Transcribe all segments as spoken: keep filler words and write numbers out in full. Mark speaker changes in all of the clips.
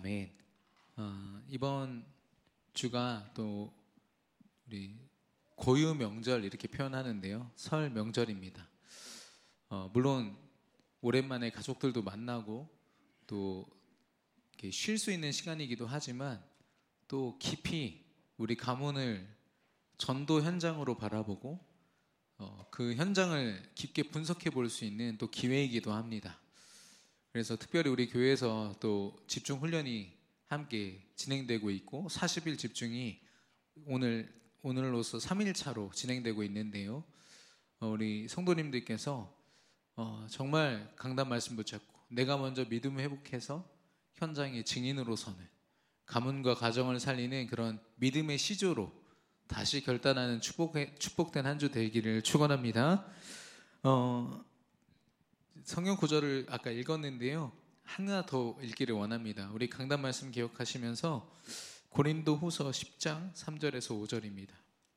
Speaker 1: 아멘. 어, 이번 주가 또 우리 고유 명절 이렇게 표현하는데요, 설 명절입니다. 어, 물론 오랜만에 가족들도 만나고 또 쉴 수 있는 시간이기도 하지만 또 깊이 우리 가문을 전도 현장으로 바라보고 어, 그 현장을 깊게 분석해 볼 수 있는 또 기회이기도 합니다. 그래서 특별히 우리 교회에서 또 집중 훈련이 함께 진행되고 있고 사십 일 집중이 오늘, 오늘로서 삼 일 차로 진행되고 있는데요, 어, 우리 성도님들께서 어, 정말 강단 말씀 붙잡고 내가 먼저 믿음 회복해서 현장의 증인으로 서는, 가문과 가정을 살리는 그런 믿음의 시조로 다시 결단하는 축복해, 축복된 한 주 되기를 축원합니다. 어, 성경 구절을 아까 읽었는데요, 하나 더 읽기를 원합니다. 우리 강단 말씀 기억하시면서 고린도후서 십 장 삼 절에서 오 절입니다.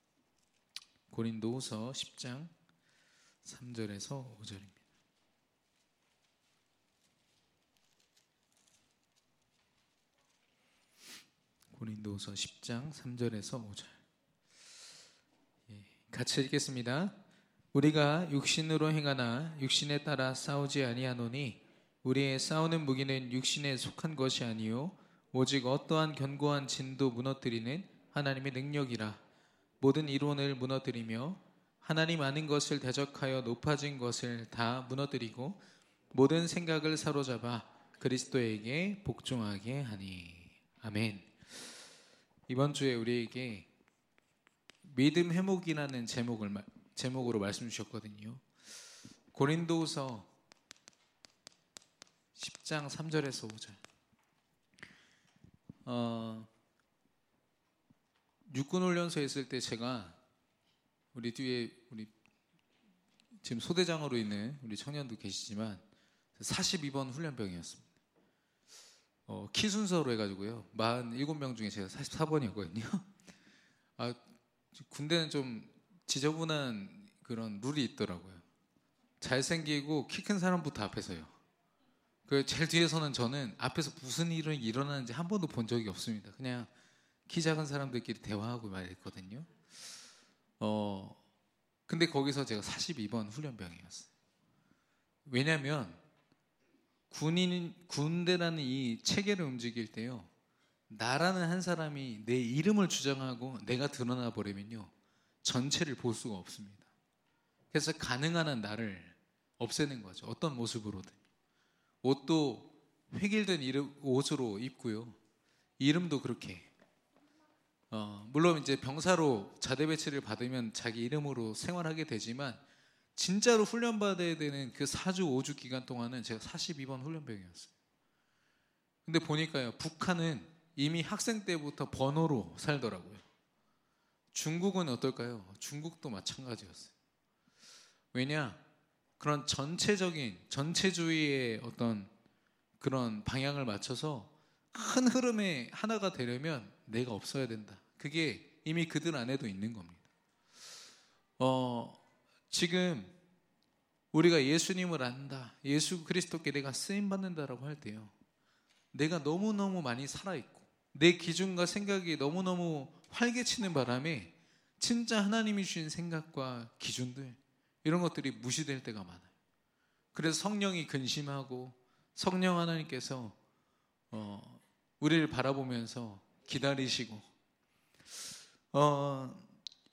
Speaker 1: 고린도후서 십 장 삼 절에서 오 절입니다. 고린도후서 십 장 삼 절에서 오 절. 예, 같이 읽겠습니다. 우리가 육신으로 행하나 육신에 따라 싸우지 아니하노니 우리의 싸우는 무기는 육신에 속한 것이 아니요 오직 어떠한 견고한 진도 무너뜨리는 하나님의 능력이라. 모든 이론을 무너뜨리며 하나님 아는 것을 대적하여 높아진 것을 다 무너뜨리고 모든 생각을 사로잡아 그리스도에게 복종하게 하니. 아멘. 이번 주에 우리에게 믿음 회복이라는 제목을 제목으로 말씀 주셨거든요. 고린도후서 십 장 삼 절에서 오 절. 어, 육군훈련소에 있을 때 제가 우리 뒤에 우리 지금 소대장으로 있는 우리 청년도 계시지만 사십이 번 훈련병이었습니다. 어, 키 순서로 해가지고요, 사십칠 명 중에 제가 사십사 번이었거든요. 아, 군대는 좀 지저분한 그런 룰이 있더라고요. 잘생기고 키 큰 사람부터 앞에 서요. 그 제일 뒤에서는 저는 앞에서 무슨 일이 일어나는지 한 번도 본 적이 없습니다. 그냥 키 작은 사람들끼리 대화하고 말했거든요. 어, 근데 거기서 제가 사십이 번 훈련병이었어요. 왜냐하면 군인, 군대라는 이 체계를 움직일 때요, 나라는 한 사람이 내 이름을 주장하고 내가 드러나 버리면요, 전체를 볼 수가 없습니다. 그래서 가능한 한 나를 없애는 거죠. 어떤 모습으로든. 옷도 획일된 이름, 옷으로 입고요, 이름도 그렇게. 어, 물론 이제 병사로 자대 배치를 받으면 자기 이름으로 생활하게 되지만 진짜로 훈련받아야 되는 그 사 주 오 주 기간 동안은 제가 사십이 번 훈련병이었어요. 근데 보니까요, 북한은 이미 학생 때부터 번호로 살더라고요. 중국은 어떨까요? 중국도 마찬가지였어요. 왜냐? 그런 전체적인 전체주의의 어떤 그런 방향을 맞춰서 큰 흐름의 하나가 되려면 내가 없어야 된다. 그게 이미 그들 안에도 있는 겁니다. 어, 지금 우리가 예수님을 안다, 예수 그리스도께 내가 쓰임받는다라고 할 때요, 내가 너무너무 많이 살아있고 내 기준과 생각이 너무너무 활개치는 바람에 진짜 하나님이 주신 생각과 기준들, 이런 것들이 무시될 때가 많아요. 그래서 성령이 근심하고 성령 하나님께서 어, 우리를 바라보면서 기다리시고, 어,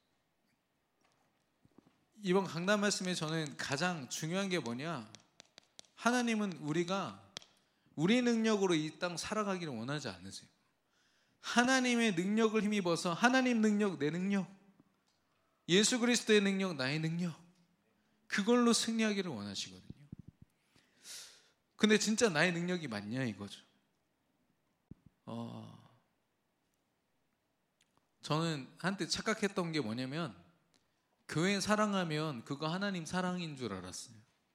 Speaker 1: 이번 강단 말씀에 저는 가장 중요한 게 뭐냐, 하나님은 우리가 우리 능력으로 이 땅 살아가기를 원하지 않으세요. 하나님의 능력을 힘입어서 하나님 능력, 내 능력, 예수 그리스도의 능력, 나의 능력, 그걸로 승리하기를 원하시거든요. 근데 진짜 나의 능력이 맞냐 이거죠. 어, 저는 한때 착각했던 게 뭐냐면 교회 사랑하면 그거 하나님 사랑인 줄 알았어요.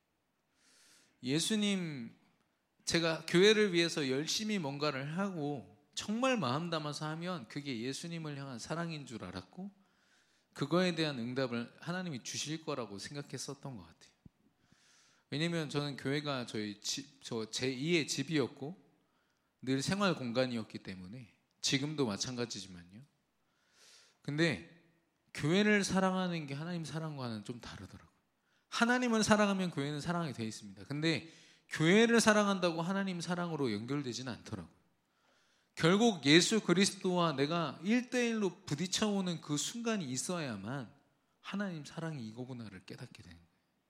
Speaker 1: 예수님, 제가 교회를 위해서 열심히 뭔가를 하고 정말 마음 담아서 하면 그게 예수님을 향한 사랑인 줄 알았고, 그거에 대한 응답을 하나님이 주실 거라고 생각했었던 것 같아요. 왜냐면 저는 교회가 저희 집, 저 제이의 집이었고 늘 생활 공간이었기 때문에 지금도 마찬가지지만요. 근데 교회를 사랑하는 게 하나님 사랑과는 좀 다르더라고요. 하나님을 사랑하면 교회는 사랑이 되어 있습니다. 근데 교회를 사랑한다고 하나님 사랑으로 연결되지는 않더라고요. 결국 예수 그리스도와 내가 일대일로 부딪혀오는 그 순간이 있어야만 하나님 사랑이 이거구나를 깨닫게 되는 거예요.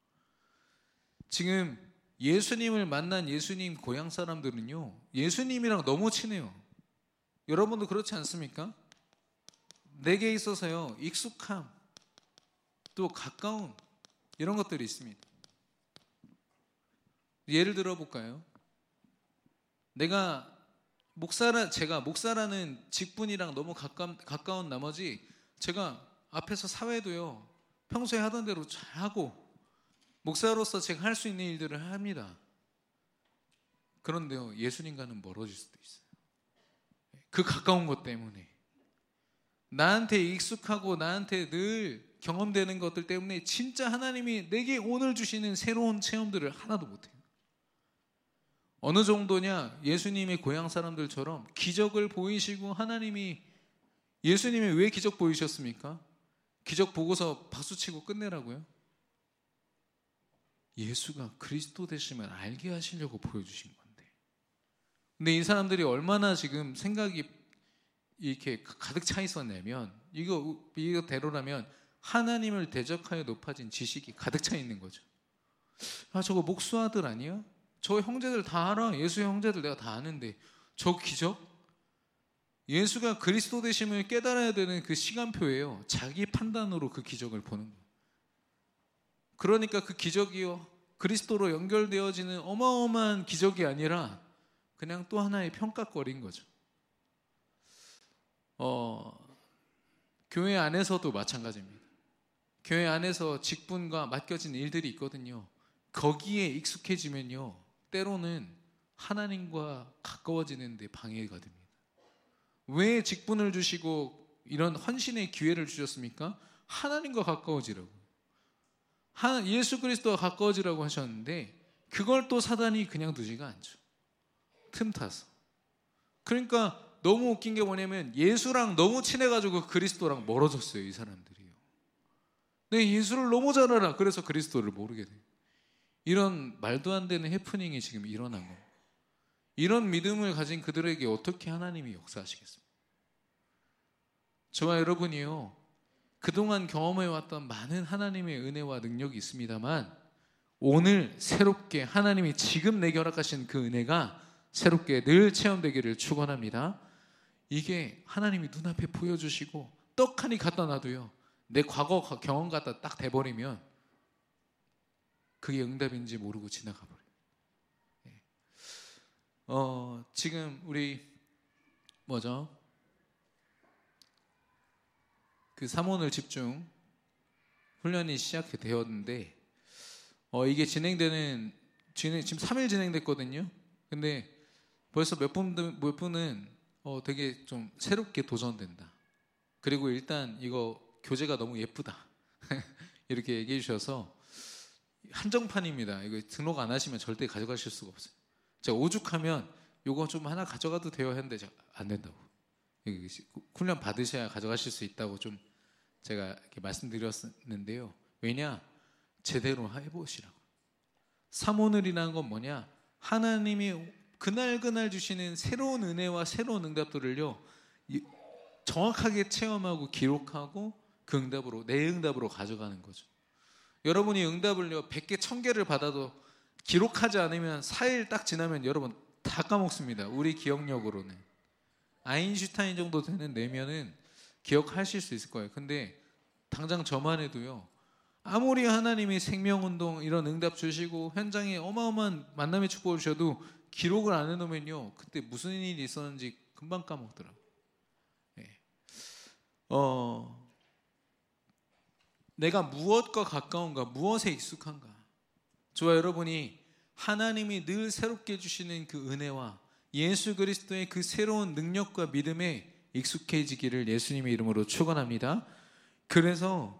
Speaker 1: 지금 예수님을 만난 예수님 고향 사람들은요, 예수님이랑 너무 친해요. 여러분도 그렇지 않습니까? 내게 있어서요, 익숙함, 또 가까운 이런 것들이 있습니다. 예를 들어 볼까요? 내가 목사라, 제가 목사라는 직분이랑 너무 가까, 가까운 나머지 제가 앞에서 사회도요, 평소에 하던 대로 잘하고 목사로서 제가 할 수 있는 일들을 합니다. 그런데요, 예수님과는 멀어질 수도 있어요. 그 가까운 것 때문에, 나한테 익숙하고 나한테 늘 경험되는 것들 때문에 진짜 하나님이 내게 오늘 주시는 새로운 체험들을 하나도 못해요. 어느 정도냐, 예수님의 고향 사람들처럼 기적을 보이시고, 하나님이, 예수님이 왜 기적 보이셨습니까? 기적 보고서 박수치고 끝내라고요? 예수가 그리스도 되심을 알게 하시려고 보여주신 건데. 근데 이 사람들이 얼마나 지금 생각이 이렇게 가득 차 있었냐면, 이거 이거대로라면 하나님을 대적하여 높아진 지식이 가득 차 있는 거죠. 아, 저거 목수 아들 아니야? 저 형제들 다 알아. 예수의 형제들 내가 다 아는데 저 기적? 예수가 그리스도 되심을 깨달아야 되는 그 시간표예요. 자기 판단으로 그 기적을 보는 거예요. 그러니까 그 기적이요, 그리스도로 연결되어지는 어마어마한 기적이 아니라 그냥 또 하나의 평가거리인 거죠. 어, 교회 안에서도 마찬가지입니다. 교회 안에서 직분과 맡겨진 일들이 있거든요. 거기에 익숙해지면요, 때로는 하나님과 가까워지는 데 방해가 됩니다. 왜 직분을 주시고 이런 헌신의 기회를 주셨습니까? 하나님과 가까워지라고. 예수 그리스도와 가까워지라고 하셨는데 그걸 또 사단이 그냥 두지가 않죠. 틈타서. 그러니까 너무 웃긴 게 뭐냐면, 예수랑 너무 친해가지고 그리스도랑 멀어졌어요, 이 사람들이요. 네, 예수를 너무 잘 알아. 그래서 그리스도를 모르게 돼요. 이런 말도 안 되는 해프닝이 지금 일어난 겁니다. 이런 믿음을 가진 그들에게 어떻게 하나님이 역사하시겠습니까? 저와 여러분이요, 그동안 경험해왔던 많은 하나님의 은혜와 능력이 있습니다만, 오늘 새롭게 하나님이 지금 내게 허락하신 그 은혜가 새롭게 늘 체험되기를 축원합니다. 이게 하나님이 눈앞에 보여주시고 떡하니 갖다 놔도요, 내 과거 경험 갖다 딱 대버리면 그게 응답인지 모르고 지나가 버려요. 어, 지금 우리 뭐죠? 그 삼원을 집중 훈련이 시작되었는데, 어, 이게 진행되는 진행, 지금 삼 일 진행됐거든요. 근데 벌써 몇 분, 몇 분은 어, 되게 좀 새롭게 도전된다. 그리고 일단 이거 교재가 너무 예쁘다. 이렇게 얘기해 주셔서, 한정판입니다. 이거 등록 안 하시면 절대 가져가실 수가 없어요. 제가 오죽하면 이거 좀 하나 가져가도 돼요 했는데 안 된다고. 훈련 받으셔야 가져가실 수 있다고 좀 제가 이렇게 말씀드렸는데요. 왜냐? 제대로 해보시라고. 삼오늘이라는 건 뭐냐? 하나님이 그날그날 주시는 새로운 은혜와 새로운 응답들을요, 정확하게 체험하고 기록하고 그 응답으로, 내 응답으로 가져가는 거죠. 여러분이 응답을요, 백 개, 천 개를 받아도 기록하지 않으면 사 일 딱 지나면 여러분 다 까먹습니다. 우리 기억력으로는. 아인슈타인 정도 되는 내면은 기억하실 수 있을 거예요. 근데 당장 저만 해도요, 아무리 하나님이 생명운동 이런 응답 주시고 현장에 어마어마한 만남의 축복을 주셔도 기록을 안 해놓으면요, 그때 무슨 일이 있었는지 금방 까먹더라고요. 네. 어, 내가 무엇과 가까운가, 무엇에 익숙한가. 저와 여러분이 하나님이 늘 새롭게 주시는 그 은혜와 예수 그리스도의 그 새로운 능력과 믿음에 익숙해지기를 예수님의 이름으로 축원합니다. 그래서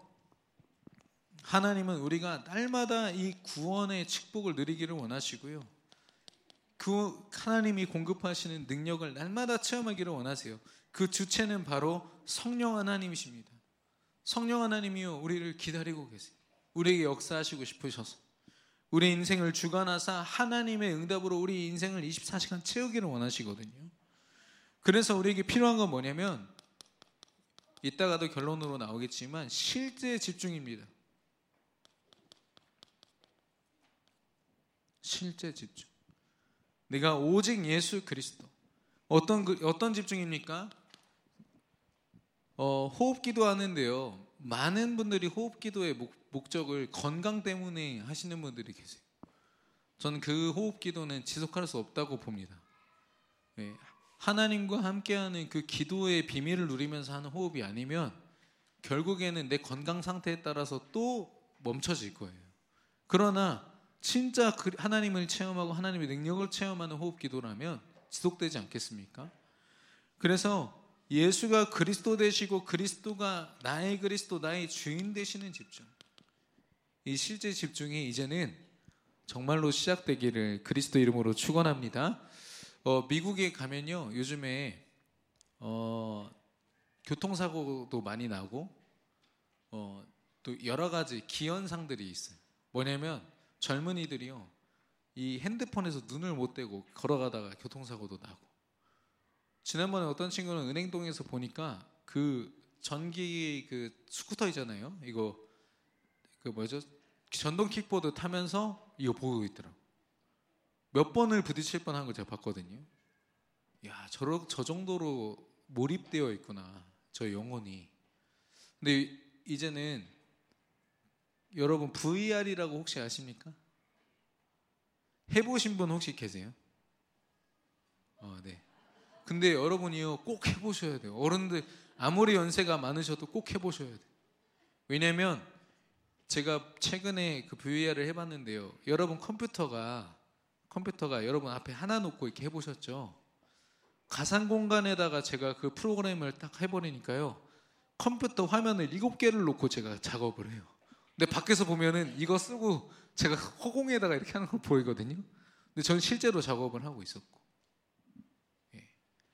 Speaker 1: 하나님은 우리가 날마다 이 구원의 축복을 누리기를 원하시고요, 그 하나님이 공급하시는 능력을 날마다 체험하기를 원하세요. 그 주체는 바로 성령 하나님이십니다. 성령 하나님이요, 우리를 기다리고 계세요. 우리에게 역사하시고 싶으셔서 우리 인생을 주관하사 하나님의 응답으로 우리 인생을 이십사 시간 채우기를 원하시거든요. 그래서 우리에게 필요한 건 뭐냐면, 이따가도 결론으로 나오겠지만 실제 집중입니다. 실제 집중. 내가 오직 예수 그리스도. 어떤 그, 어떤 집중입니까? 어, 호흡 기도하는데요, 많은 분들이 호흡 기도의 목, 목적을 건강 때문에 하시는 분들이 계세요. 저는 그 호흡 기도는 지속할 수 없다고 봅니다. 네. 하나님과 함께하는 그 기도의 비밀을 누리면서 하는 호흡이 아니면 결국에는 내 건강 상태에 따라서 또 멈춰질 거예요. 그러나 진짜 하나님을 체험하고 하나님의 능력을 체험하는 호흡 기도라면 지속되지 않겠습니까? 그래서 예수가 그리스도 되시고 그리스도가 나의 그리스도, 나의 주인 되시는 집중, 이 실제 집중이 이제는 정말로 시작되기를 그리스도 이름으로 축원합니다. 어, 미국에 가면요, 요즘에 어, 교통사고도 많이 나고 어, 또 여러 가지 기현상들이 있어요. 뭐냐면 젊은이들이요, 이 핸드폰에서 눈을 못 떼고 걸어가다가 교통사고도 나고, 지난번에 어떤 친구는 은행동에서 보니까 그 전기 그 스쿠터 있잖아요, 이거 그 뭐죠, 전동 킥보드 타면서 이거 보고 있더라고. 몇 번을 부딪힐 뻔한 걸 제가 봤거든요. 야, 저, 저 정도로 몰입되어 있구나, 저 영혼이. 근데 이제는 여러분 브이알이라고 혹시 아십니까? 해보신 분 혹시 계세요? 어, 네. 근데 여러분이요, 꼭 해보셔야 돼요. 어른들 아무리 연세가 많으셔도 꼭 해보셔야 돼요. 왜냐면 제가 최근에 그 브이알을 해봤는데요, 여러분 컴퓨터가 컴퓨터가 여러분 앞에 하나 놓고 이렇게 해보셨죠? 가상 공간에다가 제가 그 프로그램을 딱 해버리니까요, 컴퓨터 화면을 일곱 개를 놓고 제가 작업을 해요. 근데 밖에서 보면은 이거 쓰고 제가 허공에다가 이렇게 하는 거 보이거든요. 근데 저는 실제로 작업을 하고 있었고, 예.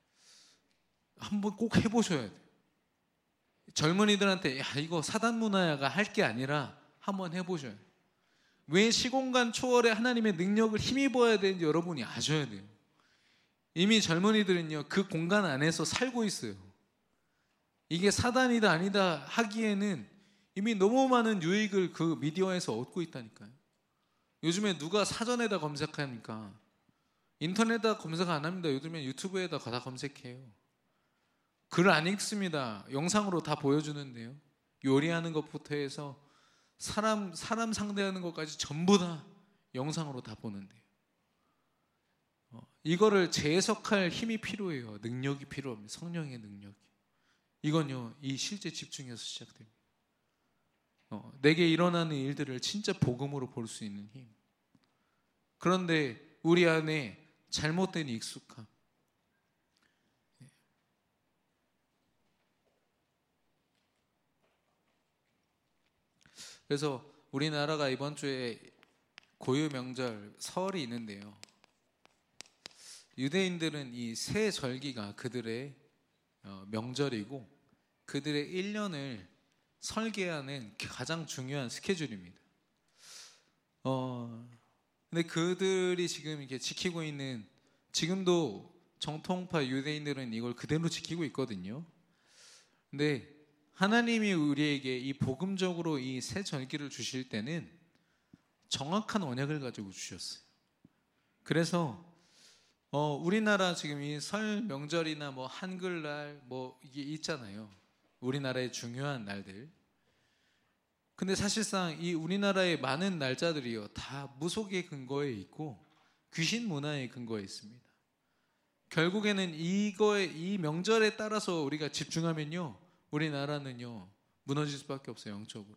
Speaker 1: 한번 꼭 해보셔야 돼요. 젊은이들한테 야, 이거 사단 문화야가 할 게 아니라 한번 해보셔야 돼요. 왜 시공간 초월의 하나님의 능력을 힘입어야 되는지 여러분이 아셔야 돼요. 이미 젊은이들은요, 그 공간 안에서 살고 있어요. 이게 사단이다 아니다 하기에는 이미 너무 많은 유익을 그 미디어에서 얻고 있다니까요. 요즘에 누가 사전에다 검색합니까? 인터넷에다 검색 안 합니다. 요즘에 유튜브에다 다 검색해요. 글 안 읽습니다. 영상으로 다 보여주는데요, 요리하는 것부터 해서 사람 사람 상대하는 것까지 전부 다 영상으로 다 보는데요. 어, 이거를 재해석할 힘이 필요해요. 능력이 필요합니다. 성령의 능력이. 이건요, 이 실제 집중에서 시작됩니다. 어, 내게 일어나는 일들을 진짜 복음으로 볼 수 있는 힘. 그런데 우리 안에 잘못된 익숙함, 그래서 우리나라가 이번 주에 고유 명절 설이 있는데요, 유대인들은 이 새 절기가 그들의 명절이고 그들의 일 년을 설계하는 가장 중요한 스케줄입니다. 어, 근데 그들이 지금 이렇게 지키고 있는, 지금도 정통파 유대인들은 이걸 그대로 지키고 있거든요. 근데 하나님이 우리에게 이 복음적으로 이 새 절기를 주실 때는 정확한 언약을 가지고 주셨어요. 그래서 어, 우리나라 지금 이 설 명절이나 뭐 한글날 뭐 이게 있잖아요. 우리나라의 중요한 날들. 근데 사실상 이 우리나라의 많은 날짜들이요, 다 무속의 근거에 있고 귀신 문화의 근거에 있습니다. 결국에는 이거에, 이 명절에 따라서 우리가 집중하면요, 우리나라는요 무너질 수밖에 없어요, 영적으로.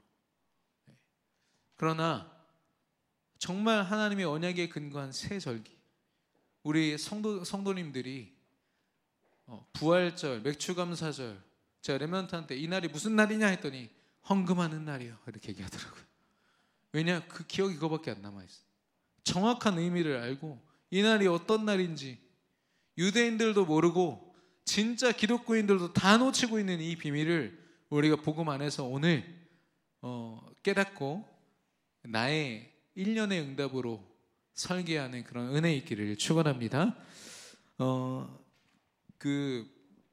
Speaker 1: 그러나 정말 하나님의 언약에 근거한 새 절기, 우리 성도, 성도님들이 어, 부활절, 맥추감사절, 제가 레몬트한테 이 날이 무슨 날이냐 했더니 헌금하는 날이요, 이렇게 얘기하더라고요. 왜냐, 그 기억이 그거밖에 안 남아있어요. 정확한 의미를 알고 이 날이 어떤 날인지 유대인들도 모르고 진짜 기독교인들도 다 놓치고 있는 이 비밀을 우리가 복음 안에서 오늘 어, 깨닫고 나의 일련의 응답으로 설계하는 그런 은혜 있기를 축원합니다. 어, 그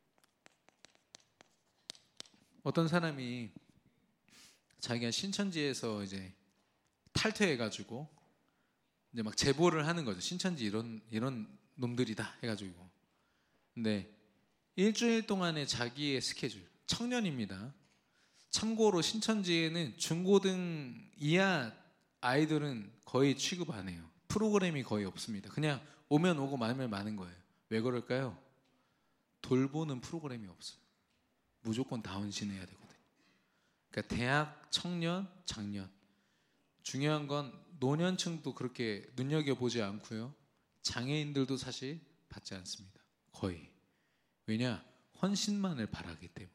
Speaker 1: 어떤 사람이 자기가 신천지에서 이제 탈퇴해가지고 이제 막 제보를 하는 거죠. 신천지 이런 이런 놈들이다 해가지고. 근데 일주일 동안의 자기의 스케줄, 청년입니다. 참고로 신천지에는 중고등 이하 아이들은 거의 취급 안 해요. 프로그램이 거의 없습니다. 그냥 오면 오고 말면 마는 거예요. 왜 그럴까요? 돌보는 프로그램이 없어요. 무조건 다 헌신해야 되거든요. 그러니까 대학, 청년, 장년. 중요한 건 노년층도 그렇게 눈여겨보지 않고요. 장애인들도 사실 받지 않습니다. 거의. 왜냐? 헌신만을 바라기 때문에.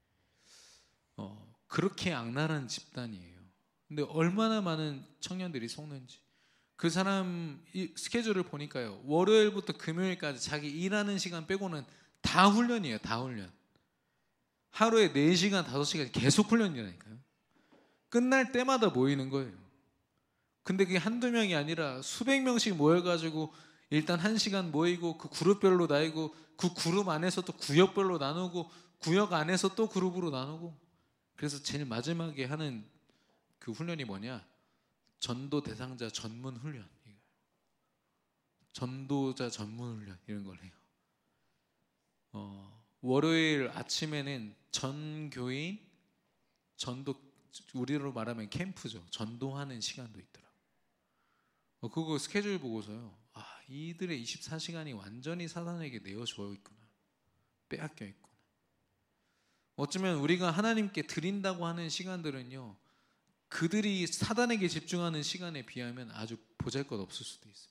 Speaker 1: 어, 그렇게 악랄한 집단이에요. 근데 얼마나 많은 청년들이 속는지. 그 사람 스케줄을 보니까요. 월요일부터 금요일까지 자기 일하는 시간 빼고는 다 훈련이에요. 다 훈련. 하루에 네 시간, 다섯 시간 계속 훈련이라니까요. 끝날 때마다 모이는 거예요. 근데 그게 한두 명이 아니라 수백 명씩 모여가지고 일단 한 시간 모이고 그 그룹별로 나뉘고 그 그룹 안에서 또 구역별로 나누고 구역 안에서 또 그룹으로 나누고 그래서 제일 마지막에 하는 그 훈련이 뭐냐? 전도 대상자 전문 훈련. 전도자 전문 훈련 이런 걸 해요. 어, 월요일 아침에는 전교인 전도 우리로 말하면 캠프죠. 전도하는 시간도 있더라고요. 어, 그거 스케줄 보고서요. 아, 이들의 이십사 시간이 완전히 사단에게 내어줘 있구나. 빼앗겨 있구나. 어쩌면 우리가 하나님께 드린다고 하는 시간들은요. 그들이 사단에게 집중하는 시간에 비하면 아주 보잘것없을 수도 있어요.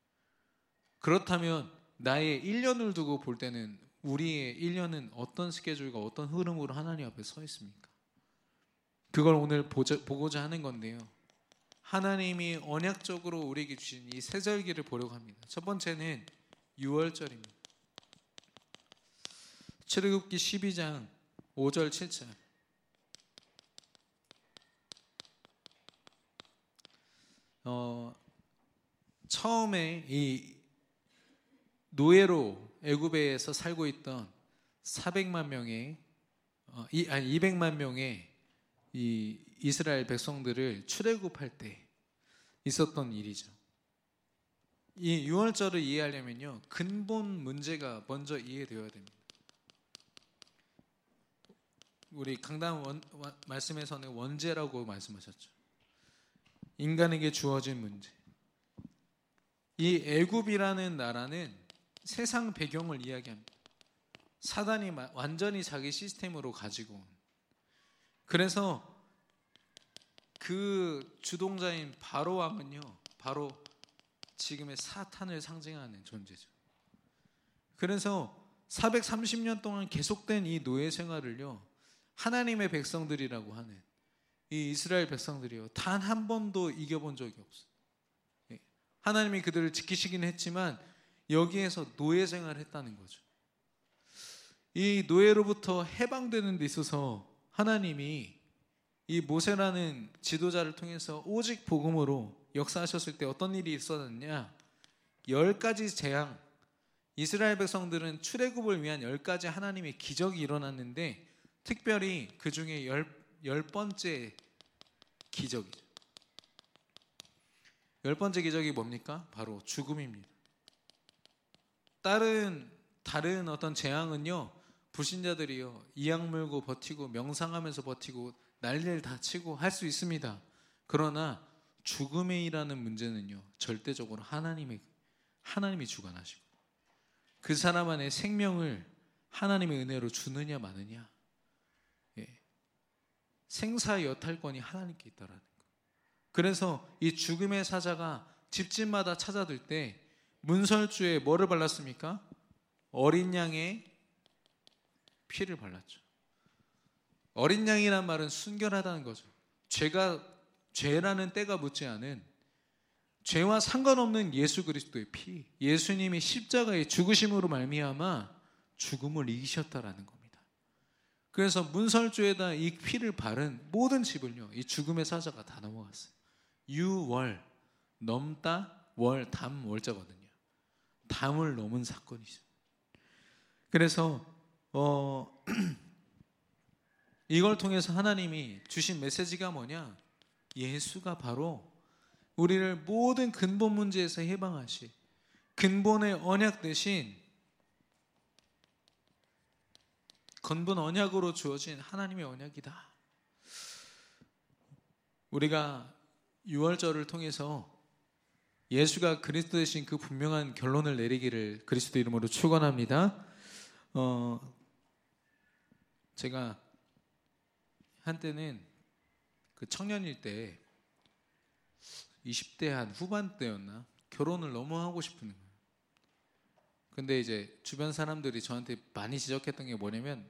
Speaker 1: 그렇다면 나의 일 년을 두고 볼 때는 우리의 일 년은 어떤 스케줄과 어떤 흐름으로 하나님 앞에 서 있습니까? 그걸 오늘 보자, 보고자 하는 건데요. 하나님이 언약적으로 우리에게 주신 이 세절기를 보려고 합니다. 첫 번째는 유월절입니다. 출애굽기 십이 장 오 절 칠 절. 어, 처음에 이 노예로 애굽에서 살고 있던 사백만 명의 어, 이, 아니 이백만 명의 이 이스라엘 백성들을 출애굽할 때 있었던 일이죠. 이 유월절을 이해하려면요 근본 문제가 먼저 이해되어야 됩니다. 우리 강단 원, 원, 말씀에서는 원죄라고 말씀하셨죠. 인간에게 주어진 문제. 이 애굽이라는 나라는 세상 배경을 이야기합니다. 사단이 완전히 자기 시스템으로 가지고 온. 그래서 그 주동자인 바로 왕은요, 바로 지금의 사탄을 상징하는 존재죠. 그래서 사백삼십 년 동안 계속된 이 노예 생활을요, 하나님의 백성들이라고 하는 이 이스라엘 백성들이요, 단 한 번도 이겨본 적이 없어요. 하나님이 그들을 지키시긴 했지만 여기에서 노예 생활을 했다는 거죠. 이 노예로부터 해방되는 데 있어서 하나님이 이 모세라는 지도자를 통해서 오직 복음으로 역사하셨을 때 어떤 일이 있었느냐? 열 가지 재앙. 이스라엘 백성들은 출애굽을 위한 열 가지 하나님의 기적이 일어났는데 특별히 그 중에 열, 열 번째 기적이죠. 열 번째 기적이 뭡니까? 바로 죽음입니다. 다른 다른 어떤 재앙은요, 불신자들이요 이악 물고 버티고 명상하면서 버티고 난리를 다 치고 할 수 있습니다. 그러나 죽음에 일하는 문제는요 절대적으로 하나님의 하나님이 주관하시고 그 사람 안에 생명을 하나님의 은혜로 주느냐 마느냐, 예. 생사 여탈권이 하나님께 있다라는 거. 그래서 이 죽음의 사자가 집집마다 찾아들 때 문설주에 뭐를 발랐습니까? 어린 양의 피를 발랐죠. 어린 양이란 말은 순결하다는 거죠. 죄가 죄라는 때가 묻지 않은, 죄와 상관없는 예수 그리스도의 피, 예수님이 십자가의 죽으심으로 말미암아 죽음을 이기셨다라는 겁니다. 그래서 문설주에다 이 피를 바른 모든 집을요, 이 죽음의 사자가 다 넘어갔어요. 유월, 넘다, 월, 담, 월자거든요. 담을 넘은 사건이죠. 그래서 어, 이걸 통해서 하나님이 주신 메시지가 뭐냐? 예수가 바로 우리를 모든 근본 문제에서 해방하시, 근본의 언약 대신 근본 언약으로 주어진 하나님의 언약이다. 우리가 유월절을 통해서 예수가 그리스도 되신 그 분명한 결론을 내리기를 그리스도 이름으로 축원합니다. 어, 제가 한때는 그 청년일 때 이십 대 한 후반 때였나, 결혼을 너무 하고 싶은 거예요. 근데 이제 주변 사람들이 저한테 많이 지적했던 게 뭐냐면,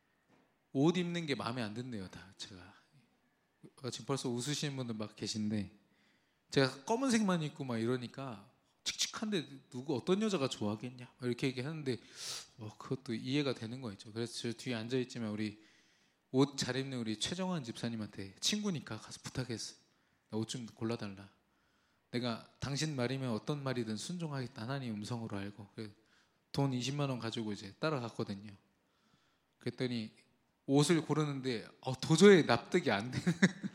Speaker 1: 옷 입는 게 마음에 안 든대요. 다 제가 지금 벌써 웃으시는 분들 막 계신데, 제가 검은색만 입고 막 이러니까 칙칙한데 누구 어떤 여자가 좋아하겠냐 이렇게 얘기하는데, 어, 그것도 이해가 되는 거 있죠. 그래서 저 뒤에 앉아 있지만 우리 옷 잘 입는 우리 최정환 집사님한테, 친구니까 가서 부탁했어요. 나 옷 좀 골라달라. 내가 당신 말이면 어떤 말이든 순종하겠다, 하나님 음성으로 알고. 돈 이십만 원 가지고 이제 따라갔거든요. 그랬더니 옷을 고르는데 어, 도저히 납득이 안 되는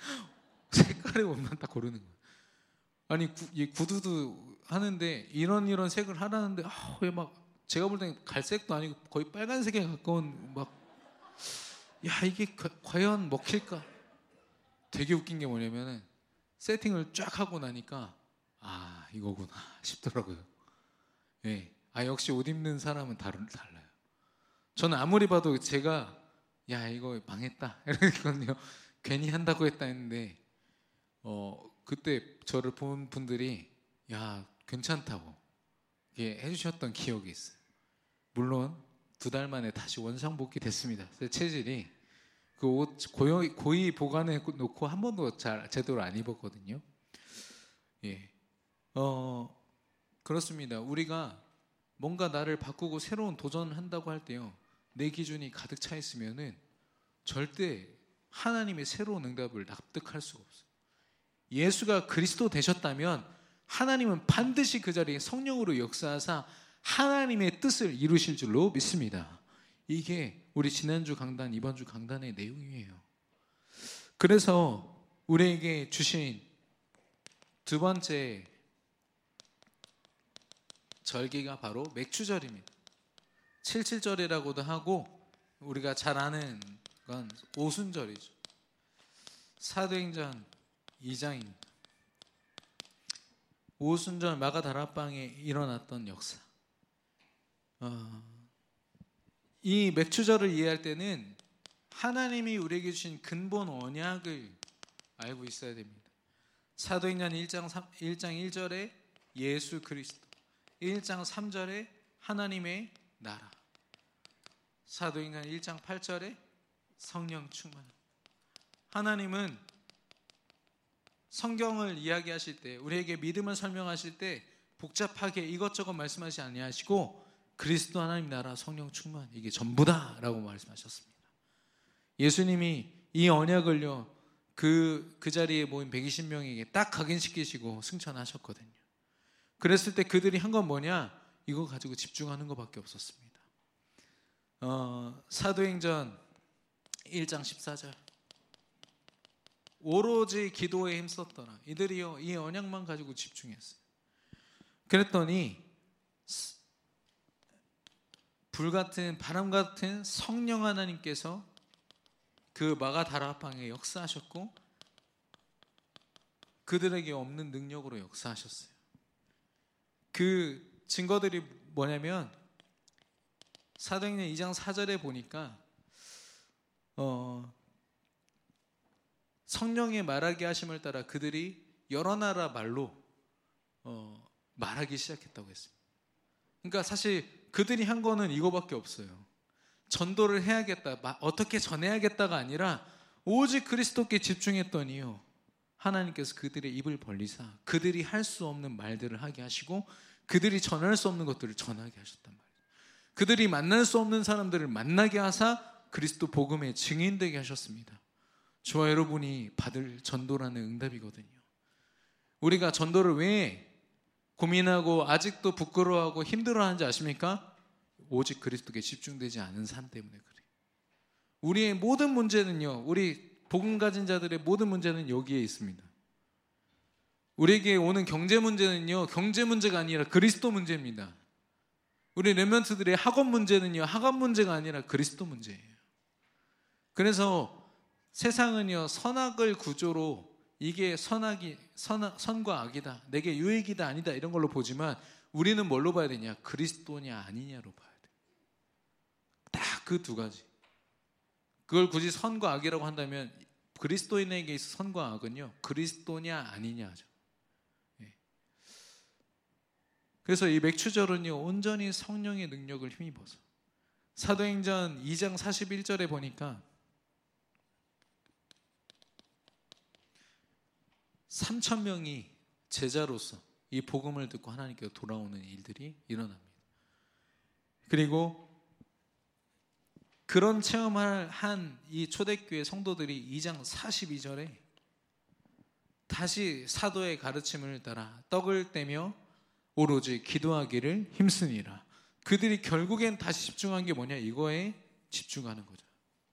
Speaker 1: 색깔의 옷만 딱 고르는 거예요. 아니 구, 이 구두도 하는데 이런 이런 색을 하라는데, 아, 왜 막 제가 볼 때는 갈색도 아니고 거의 빨간색에 가까운, 막, 야, 이게 과, 과연 먹힐까? 되게 웃긴 게 뭐냐면은 세팅을 쫙 하고 나니까 아, 이거구나 싶더라고요. 예. 아, 역시 옷 입는 사람은 다른, 달라요. 저는 아무리 봐도 제가 야, 이거 망했다 이러거든요. 괜히 한다고 했다 했는데, 어, 그때 저를 본 분들이 야, 괜찮다고 예, 해주셨던 기억이 있어요. 물론 두 달 만에 다시 원상복귀 됐습니다. 체질이 그 옷 고이, 고이 보관해 놓고 한 번도 잘 제대로 안 입었거든요. 예, 어, 그렇습니다. 우리가 뭔가 나를 바꾸고 새로운 도전을 한다고 할 때요, 내 기준이 가득 차 있으면은 절대 하나님의 새로운 응답을 납득할 수가 없어요. 예수가 그리스도 되셨다면 하나님은 반드시 그 자리에 성령으로 역사하사 하나님의 뜻을 이루실 줄로 믿습니다. 이게 우리 지난주 강단, 이번 주 강단의 내용이에요. 그래서 우리에게 주신 두 번째 절기가 바로 맥추절입니다. 칠칠절이라고도 하고 우리가 잘 아는 건 오순절이죠. 사도행전 이 장입니다. 오순절 마가다락방에 일어났던 역사. 어, 이 맥추절을 이해할 때는 하나님이 우리에게 주신 근본 언약을 알고 있어야 됩니다. 사도행전 일 장, 일 장 일 절에 예수 그리스도, 일 장 삼 절에 하나님의 나라, 사도행전 일 장 팔 절에 성령 충만. 하나님은 성경을 이야기하실 때, 우리에게 믿음을 설명하실 때 복잡하게 이것저것 말씀하시지 아니하시고 그리스도 하나님 나라 성령 충만, 이게 전부다라고 말씀하셨습니다. 예수님이 이 언약을요, 그, 그 자리에 모인 백이십 명에게 딱 각인시키시고 승천하셨거든요. 그랬을 때 그들이 한 건 뭐냐? 이거 가지고 집중하는 것밖에 없었습니다. 어, 사도행전 일 장 십사 절, 오로지 기도에 힘썼더라. 이들이요, 이 언약만 가지고 집중했어요. 그랬더니 불같은 바람 같은 성령 하나님께서 그 마가다락방에 역사하셨고 그들에게 없는 능력으로 역사하셨어요. 그 증거들이 뭐냐면 사도행전 이 장 사 절에 보니까 어, 성령의 말하게 하심을 따라 그들이 여러 나라 말로 어, 말하기 시작했다고 했습니다. 그러니까 사실 그들이 한 거는 이거밖에 없어요. 전도를 해야겠다, 어떻게 전해야겠다가 아니라 오직 그리스도께 집중했더니요, 하나님께서 그들의 입을 벌리사 그들이 할 수 없는 말들을 하게 하시고 그들이 전할 수 없는 것들을 전하게 하셨단 말이에요. 그들이 만날 수 없는 사람들을 만나게 하사 그리스도 복음의 증인되게 하셨습니다. 저와 여러분이 받을 전도라는 응답이거든요. 우리가 전도를 왜 고민하고 아직도 부끄러워하고 힘들어하는지 아십니까? 오직 그리스도께 집중되지 않은 삶 때문에 그래요. 우리의 모든 문제는요, 우리 복음 가진 자들의 모든 문제는 여기에 있습니다. 우리에게 오는 경제 문제는요, 경제 문제가 아니라 그리스도 문제입니다. 우리 렘넌트들의 학업 문제는요, 학업 문제가 아니라 그리스도 문제예요. 그래서 세상은요, 선악을 구조로 이게 선악이, 선, 선과 악이다, 내게 유익이다 아니다 이런 걸로 보지만 우리는 뭘로 봐야 되냐? 그리스도냐 아니냐로 봐야 돼. 딱 그 두 가지. 그걸 굳이 선과 악이라고 한다면 그리스도인에게 있어 선과 악은요, 그리스도냐 아니냐죠. 예. 그래서 이 맥추절은요, 온전히 성령의 능력을 힘입어서 사도행전 이 장 사십일 절에 보니까 삼천 명이 제자로서 이 복음을 듣고 하나님께 돌아오는 일들이 일어납니다. 그리고 그런 체험을 한 이 초대교회 성도들이 이 장 사십이 절에 다시 사도의 가르침을 따라 떡을 떼며 오로지 기도하기를 힘쓰니라. 그들이 결국엔 다시 집중한 게 뭐냐? 이거에 집중하는 거죠.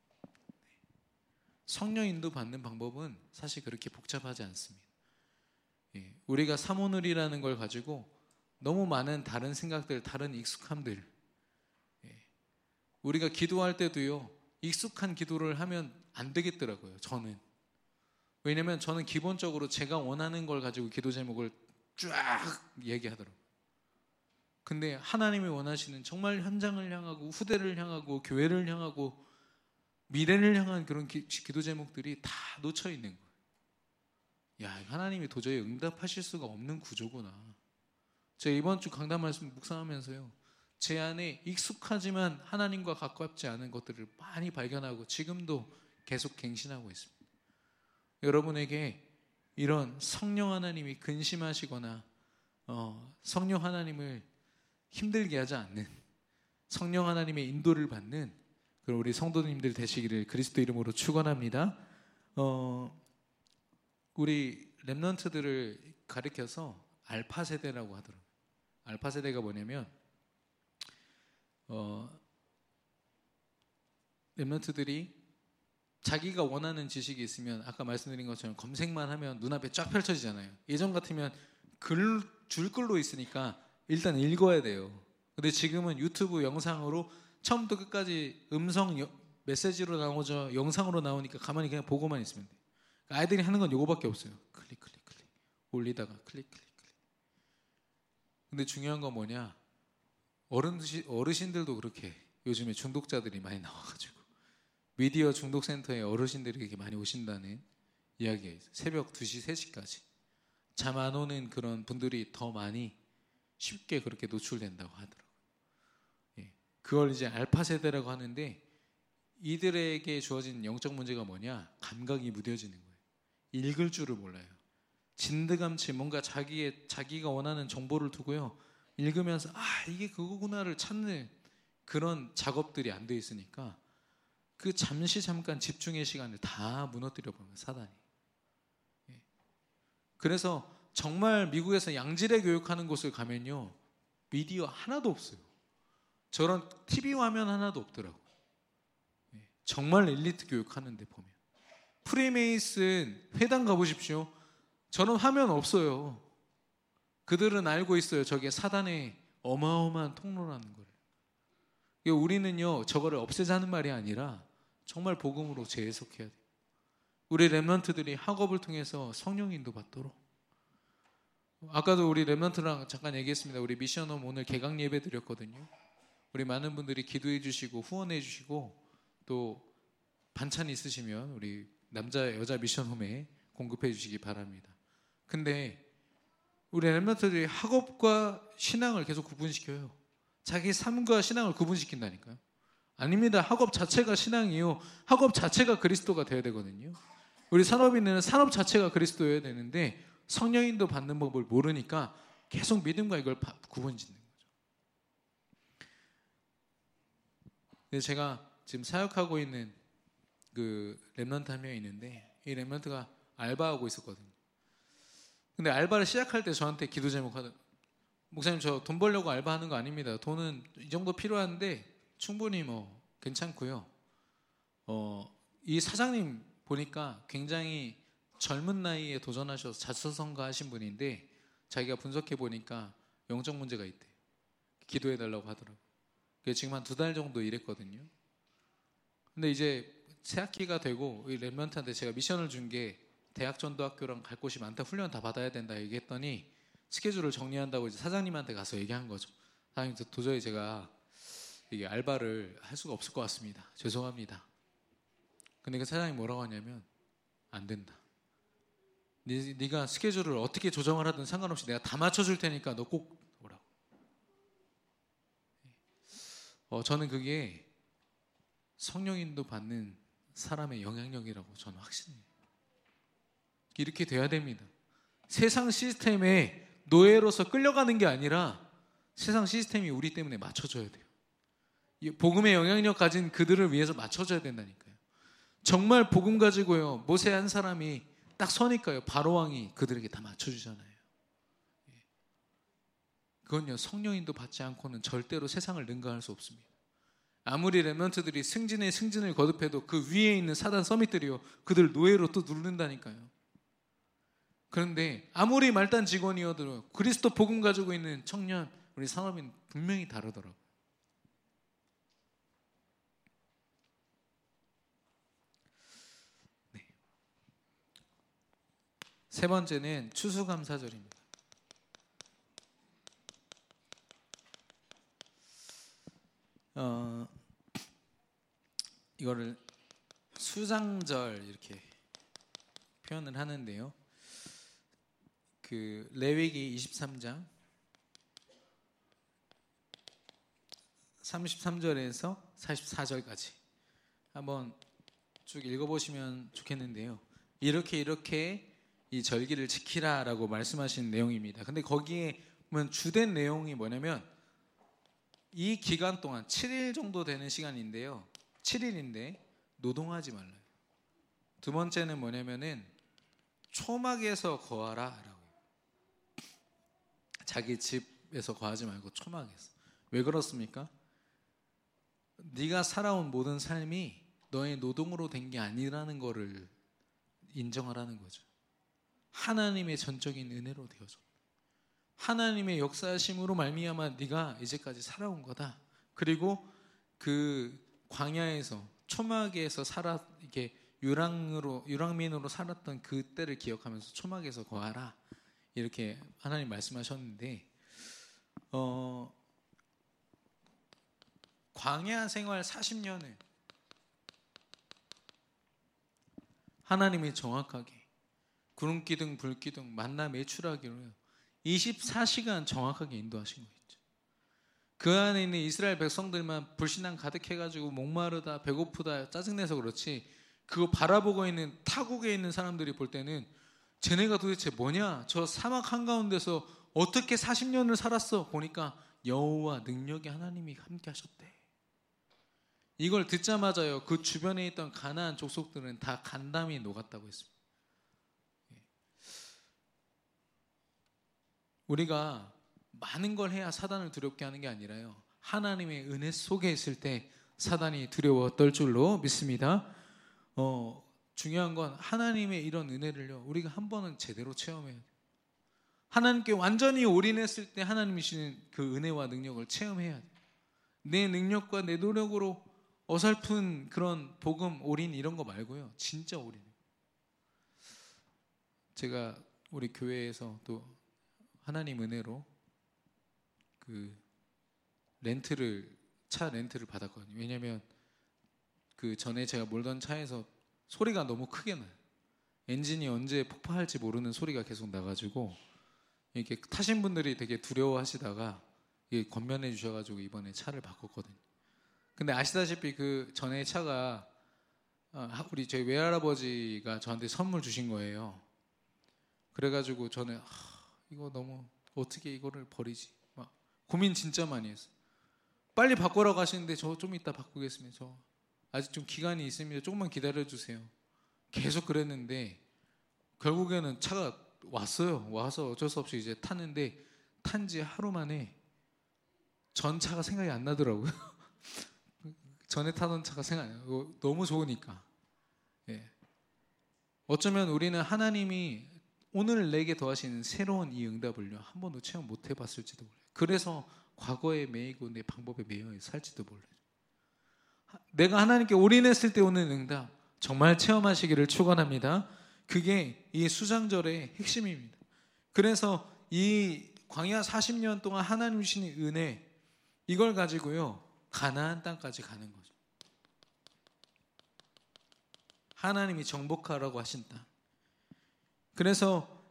Speaker 1: 성령 인도 받는 방법은 사실 그렇게 복잡하지 않습니다. 예, 우리가 사모늘이라는 걸 가지고 너무 많은 다른 생각들, 다른 익숙함들, 예, 우리가 기도할 때도요, 익숙한 기도를 하면 안 되겠더라고요. 저는. 왜냐면 저는 기본적으로 제가 원하는 걸 가지고 기도 제목을 쫙 얘기하더라고요. 근데 하나님이 원하시는 정말 현장을 향하고 후대를 향하고 교회를 향하고 미래를 향한 그런 기, 기도 제목들이 다 놓쳐 있는 거예요. 야, 하나님이 도저히 응답하실 수가 없는 구조구나. 제가 이번 주 강단 말씀 묵상하면서요, 제 안에 익숙하지만 하나님과 가깝지 않은 것들을 많이 발견하고 지금도 계속 갱신하고 있습니다. 여러분에게 이런 성령 하나님이 근심하시거나 어, 성령 하나님을 힘들게 하지 않는, 성령 하나님의 인도를 받는 그런 우리 성도님들 되시기를 그리스도 이름으로 축원합니다. 어, 우리 렘넌트들을 가리켜서 알파 세대라고 하더라고요. 알파 세대가 뭐냐면 어, 렘넌트들이 자기가 원하는 지식이 있으면 아까 말씀드린 것처럼 검색만 하면 눈앞에 쫙 펼쳐지잖아요. 예전 같으면 글, 줄글로 있으니까 일단 읽어야 돼요. 근데 지금은 유튜브 영상으로 처음부터 끝까지 음성 여, 메시지로 나오죠. 영상으로 나오니까 가만히 그냥 보고만 있으면 돼요. 아이들이 하는 건 요거밖에 없어요. 클릭 클릭 클릭 올리다가 클릭 클릭 클릭. 근데 중요한 건 뭐냐, 어른시, 어르신들도 그렇게 요즘에 중독자들이 많이 나와가지고 미디어 중독센터에 어르신들이 이렇게 많이 오신다는 이야기가 있어요. 새벽 두 시, 세 시까지 잠 안 오는 그런 분들이 더 많이 쉽게 그렇게 노출된다고 하더라고요. 예, 그걸 이제 알파 세대라고 하는데 이들에게 주어진 영적 문제가 뭐냐, 감각이 무뎌지는 거예요. 읽을 줄을 몰라요. 진드감치 뭔가 자기의 자기가 원하는 정보를 두고요, 읽으면서 아 이게 그거구나를 찾는 그런 작업들이 안 돼 있으니까 그 잠시 잠깐 집중의 시간을 다 무너뜨려 버려요, 사단이. 예. 그래서 정말 미국에서 양질의 교육하는 곳을 가면요, 미디어 하나도 없어요. 저런 티비 화면 하나도 없더라고요. 예. 정말 엘리트 교육하는데 보면 프리메이슨 회당 가보십시오. 저런 화면 없어요. 그들은 알고 있어요, 저게 사단의 어마어마한 통로라는 걸. 우리는요, 저거를 없애자는 말이 아니라 정말 복음으로 재해석해야 돼요. 우리 렘넌트들이 학업을 통해서 성령 인도 받도록. 아까도 우리 렘넌트랑 잠깐 얘기했습니다. 우리 미션홈 오늘 개강 예배 드렸거든요. 우리 많은 분들이 기도해 주시고 후원해 주시고 또 반찬 있으시면 우리 남자 여자 미션홈에 공급해 주시기 바랍니다. 근데 우리 렘넌트들이 학업과 신앙을 계속 구분시켜요. 자기 삶과 신앙을 구분시킨다니까요. 아닙니다. 학업 자체가 신앙이요, 학업 자체가 그리스도가 되어야 되거든요. 우리 산업인은 산업 자체가 그리스도여야 되는데 성령인도 받는 법을 모르니까 계속 믿음과 이걸 구분짓는 거죠. 근데 제가 지금 사역하고 있는 그 렘넌트 한 명이 있는데 이 렘넌트가 알바하고 있었거든요. 근데 알바를 시작할 때 저한테 기도 제목 하던, 목사님 저 돈 벌려고 알바하는 거 아닙니다. 돈은 이 정도 필요한데 충분히 뭐 괜찮고요. 어, 이 사장님 보니까 굉장히 젊은 나이에 도전하셔서 자수성가 하신 분인데 자기가 분석해 보니까 영적 문제가 있대요. 기도해 달라고 하더라고요. 그래서 지금 한 두 달 정도 일했거든요. 근데 이제 새 학기가 되고 이 렘넌트한테 제가 미션을 준 게 대학 전도학교랑 갈 곳이 많다, 훈련 다 받아야 된다 얘기했더니 스케줄을 정리한다고 이제 사장님한테 가서 얘기한 거죠. 사장님 도저히 제가 이게 알바를 할 수가 없을 것 같습니다. 죄송합니다. 근데 그 사장님이 뭐라고 하냐면 안 된다. 네, 네가 스케줄을 어떻게 조정을 하든 상관없이 내가 다 맞춰줄 테니까 너 꼭 오라고. 어, 저는 그게 성령인도 받는 사람의 영향력이라고 저는 확신해요. 이렇게 돼야 됩니다. 세상 시스템에 노예로서 끌려가는 게 아니라 세상 시스템이 우리 때문에 맞춰줘야 돼요. 복음의 영향력 가진 그들을 위해서 맞춰줘야 된다니까요. 정말 복음 가지고요, 모세 한 사람이 딱 서니까요, 바로왕이 그들에게 다 맞춰주잖아요. 그건요, 성령인도 받지 않고는 절대로 세상을 능가할 수 없습니다. 아무리 렘넌트들이 승진에 승진을 거듭해도 그 위에 있는 사단 서밋들이요, 그들 노예로 또 누른다니까요. 그런데 아무리 말단 직원이어도 그리스도 복음 가지고 있는 청년, 우리 산업인 분명히 다르더라고요. 네. 세 번째는 추수감사절입니다. 어, 이거를 수장절 이렇게 표현을 하는데요. 그 레위기 이십삼 장 삼십삼 절에서 사십사 절까지 한번 쭉 읽어보시면 좋겠는데요. 이렇게 이렇게 이 절기를 지키라라고 말씀하신 내용입니다. 근데 거기에 보면 주된 내용이 뭐냐면 이 기간 동안 칠 일 정도 되는 시간인데요. 칠 일인데 노동하지 말라요. 두 번째는 뭐냐면은 초막에서 거하라 라고. 자기 집에서 거하지 말고 초막에서. 왜 그렇습니까? 네가 살아온 모든 삶이 너의 노동으로 된 게 아니라는 거를 인정하라는 거죠. 하나님의 전적인 은혜로 되어져. 하나님의 역사하심으로 말미암아 네가 이제까지 살아온 거다. 그리고 그 광야에서 초막에서 살아 이렇게 유랑으로 유랑민으로 살았던 그때를 기억하면서 초막에서 거하라. 이렇게 하나님 말씀하셨는데, 어, 광야 생활 사십 년을 하나님이 정확하게 구름기둥 불기둥 만나 매출하기로 이십사 시간 정확하게 인도하신 거 있죠. 그 안에 있는 이스라엘 백성들만 불신앙 가득해가지고 목마르다 배고프다 짜증내서 그렇지, 그거 바라보고 있는 타국에 있는 사람들이 볼 때는 쟤네가 도대체 뭐냐, 저 사막 한가운데서 어떻게 사십 년을 살았어 보니까 여호와 능력의 하나님이 함께 하셨대. 이걸 듣자마자요, 그 주변에 있던 가나안 족속들은 다 간담이 녹았다고 했습니다. 우리가 많은 걸 해야 사단을 두렵게 하는 게 아니라요, 하나님의 은혜 속에 있을 때 사단이 두려워 떨 줄로 믿습니다. 어, 중요한 건 하나님의 이런 은혜를요, 우리가 한 번은 제대로 체험해야 돼요. 하나님께 완전히 올인했을 때 하나님이 주시는 그 은혜와 능력을 체험해야 돼요. 내 능력과 내 노력으로 어설픈 그런 복음 올인 이런 거 말고요, 진짜 올인. 제가 우리 교회에서 또 하나님 은혜로 그 렌트를 차 렌트를 받았거든요. 왜냐하면 그 전에 제가 몰던 차에서 소리가 너무 크게 나요. 엔진이 언제 폭파할지 모르는 소리가 계속 나가지고 이렇게 타신 분들이 되게 두려워하시다가 이게 권면해 주셔가지고 이번에 차를 바꿨거든요. 근데 아시다시피 그 전에 차가 아, 우리 저희 외할아버지가 저한테 선물 주신 거예요. 그래가지고 저는 아, 이거 너무 어떻게 이거를 버리지? 막 고민 진짜 많이 했어요. 빨리 바꾸라고 하시는데 저 좀 이따 바꾸겠습니다. 저 아직 좀 기간이 있습니다. 조금만 기다려 주세요. 계속 그랬는데 결국에는 차가 왔어요. 와서 어쩔 수 없이 이제 탔는데 탄 지 하루 만에 전 차가 생각이 안 나더라고요. 전에 타던 차가 생각 안 나요. 너무 좋으니까. 예. 어쩌면 우리는 하나님이 오늘 내게 더하시는 새로운 이 응답을요 한 번도 체험 못 해봤을지도 몰라요. 그래서 과거에 매이고 내 방법에 매여 살지도 몰라요. 내가 하나님께 올인했을 때 오는 응답 정말 체험하시기를 축원합니다. 그게 이 수장절의 핵심입니다. 그래서 이 광야 사십 년 동안 하나님 주신 은혜 이걸 가지고요 가나안 땅까지 가는 거죠. 하나님이 정복하라고 하신 땅. 그래서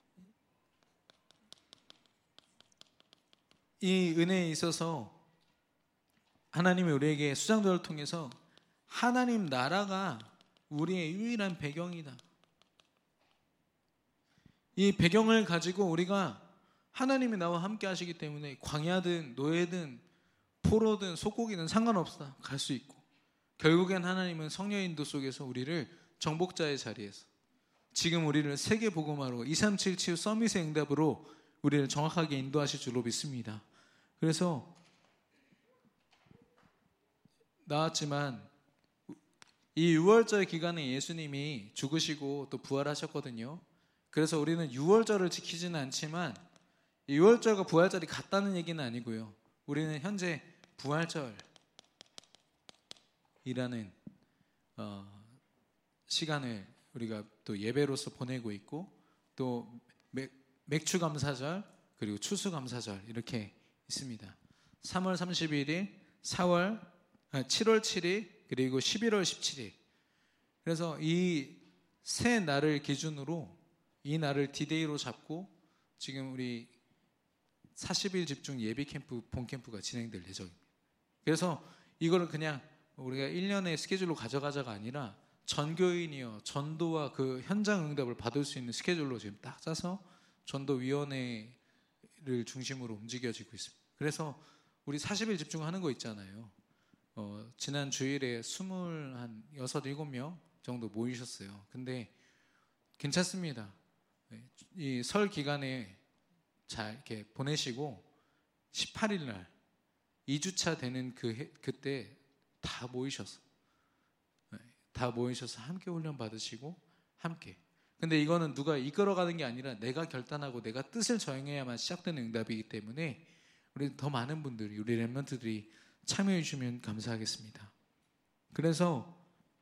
Speaker 1: 이 은혜에 있어서 하나님이 우리에게 수장절을 통해서 하나님 나라가 우리의 유일한 배경이다. 이 배경을 가지고 우리가 하나님이 나와 함께 하시기 때문에 광야든 노예든 포로든 속고기든 상관없다 갈 수 있고 결국엔 하나님은 성령 인도 속에서 우리를 정복자의 자리에서 지금 우리를 세계 복음화로 이삼칠 치유 서밋의 응답으로 우리를 정확하게 인도하실 줄로 믿습니다. 그래서 나왔지만 이 유월절 기간에 예수님이 죽으시고 또 부활하셨거든요. 그래서 우리는 유월절을 지키지는 않지만 유월절과 부활절이 같다는 얘기는 아니고요. 우리는 현재 부활절이라는 어, 시간을 우리가 또 예배로서 보내고 있고 또 맥, 맥추감사절 그리고 추수감사절 이렇게 있습니다. 삼월 삼십일 일, 사월, 아, 칠월 칠 일 그리고 십일월 십칠 일. 그래서 이 세 날을 기준으로 이 날을 디데이로 잡고 지금 우리 사십 일 집중 예비 캠프 본 캠프가 진행될 예정입니다. 그래서 이거를 그냥 우리가 일 년의 스케줄로 가져가자가 아니라 전교인이요 전도와 그 현장 응답을 받을 수 있는 스케줄로 지금 딱 짜서 전도위원회를 중심으로 움직여지고 있습니다. 그래서 우리 사십 일 집중하는 거 있잖아요. 어, 지난 주일에 스물여섯 일곱 명 정도 모이셨어요. 근데 괜찮습니다. 이 설 기간에 잘 이렇게 보내시고 십팔 일 날 이 주차 되는 그 해, 그때 다 모이셔서 다 모이셔서 함께 훈련 받으시고 함께. 근데 이거는 누가 이끌어가는 게 아니라 내가 결단하고 내가 뜻을 정해야만 시작되는 응답이기 때문에 우리 더 많은 분들이 우리 렘넌트들이 참여해 주시면 감사하겠습니다. 그래서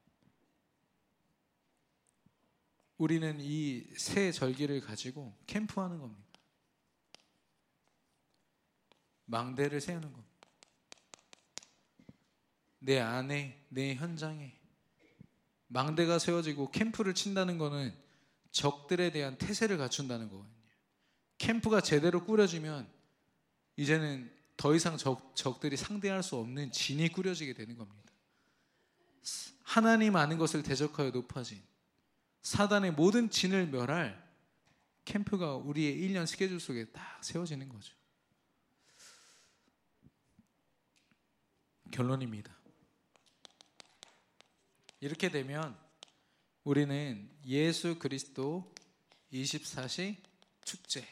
Speaker 1: 우리는 이 새 절기를 가지고 캠프하는 겁니다. 망대를 세우는 겁니다. 내 안에, 내 현장에 망대가 세워지고 캠프를 친다는 거는 적들에 대한 태세를 갖춘다는 거거든요. 캠프가 제대로 꾸려지면 이제는 더 이상 적, 적들이 상대할 수 없는 진이 꾸려지게 되는 겁니다. 하나님 아는 것을 대적하여 높아진 사단의 모든 진을 멸할 캠프가 우리의 일 년 스케줄 속에 딱 세워지는 거죠. 결론입니다. 이렇게 되면 우리는 예수 그리스도 이십사 시 축제,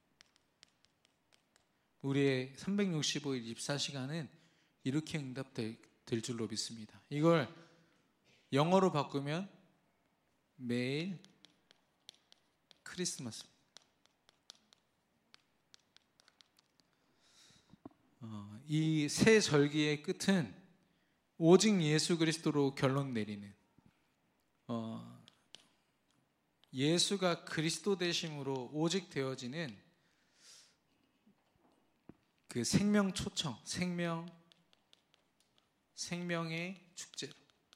Speaker 1: 우리의 삼백육십오 일 이십사 시간은 이렇게 응답될 줄로 믿습니다. 이걸 영어로 바꾸면 매일 크리스마스입니다. 어, 이 새 절기의 끝은 오직 예수 그리스도로 결론 내리는 어, 예수가 그리스도 되심으로 오직 되어지는 그 생명 초청, 생명, 생명의 축제로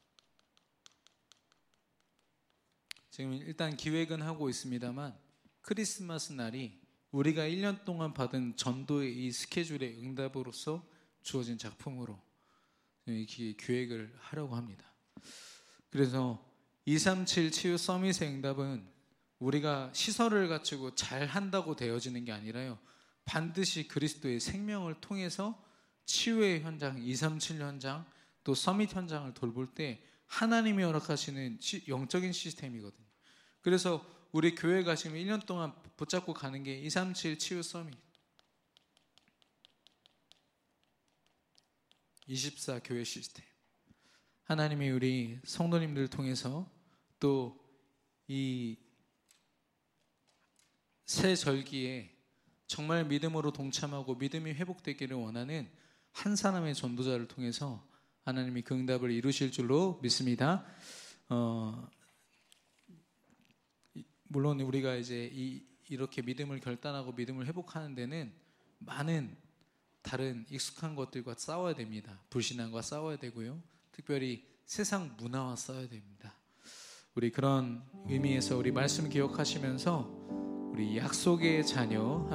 Speaker 1: 지금 일단 기획은 하고 있습니다만 크리스마스 날이 우리가 일 년 동안 받은 전도의 이 스케줄의 응답으로서 주어진 작품으로 이렇게 기획을 하려고 합니다. 그래서 이삼칠 치유 서밋의 응답은 우리가 시설을 갖추고 잘 한다고 되어지는 게 아니라요, 반드시 그리스도의 생명을 통해서 치유의 현장, 이삼칠 현장, 또 서밋 현장을 돌볼 때 하나님이 허락하시는 영적인 시스템이거든요. 그래서 우리 교회가 지금 일 년 동안 붙잡고 가는 게 이삼칠 치유 서밋, 이십사 교회 시스템. 하나님이 우리 성도님들을 통해서 또 이 새 절기에 정말 믿음으로 동참하고 믿음이 회복되기를 원하는 한 사람의 전도자를 통해서 하나님이 그 응답을 이루실 줄로 믿습니다. 어, 물론 우리가 이제 이, 이렇게 믿음을 결단하고 믿음을 회복하는 데는 많은 다른 익숙한 것들과 싸워야 됩니다. 불신앙과 싸워야 되고요, 특별히 세상 문화와 싸워야 됩니다. 우리 그런 의미에서 우리 말씀 기억하시면서 우리 약속의 자녀